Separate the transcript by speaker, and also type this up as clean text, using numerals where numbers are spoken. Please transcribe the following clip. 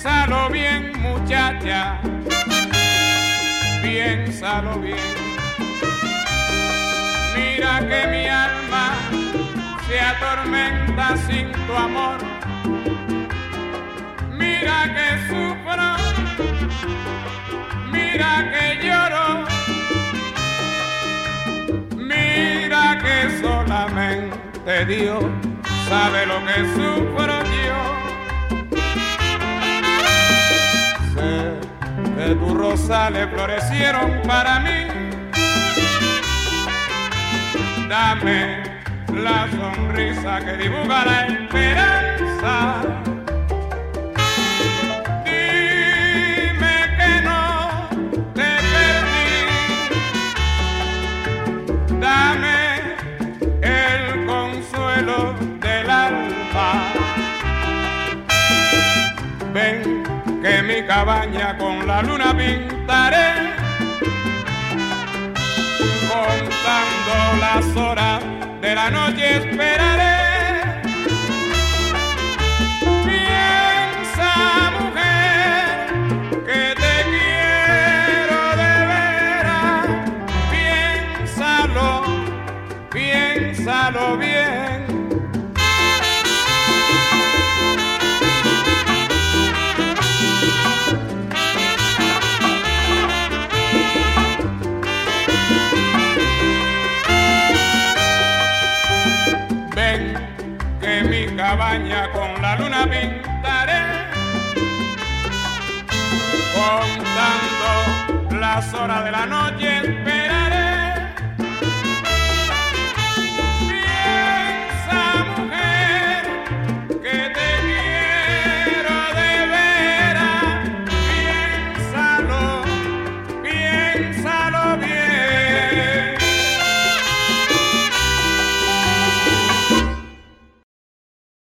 Speaker 1: Piénsalo bien, muchacha, piénsalo bien. Mira que mi alma se atormenta sin tu amor. Mira que sufro, mira que lloro, mira que solamente Dios sabe lo que sufro yo. Sé que tus rosales florecieron para mí. Dame la sonrisa que dibuja la esperanza. Dime que no te perdí. Dame el consuelo del alma. Ven que mi cabaña con la luna pintaré, contando las horas de la noche esperaré. Piensa, mujer, que te quiero de veras. Piénsalo, piénsalo bien. Cabaña con la luna pintaré, contando las horas de la noche.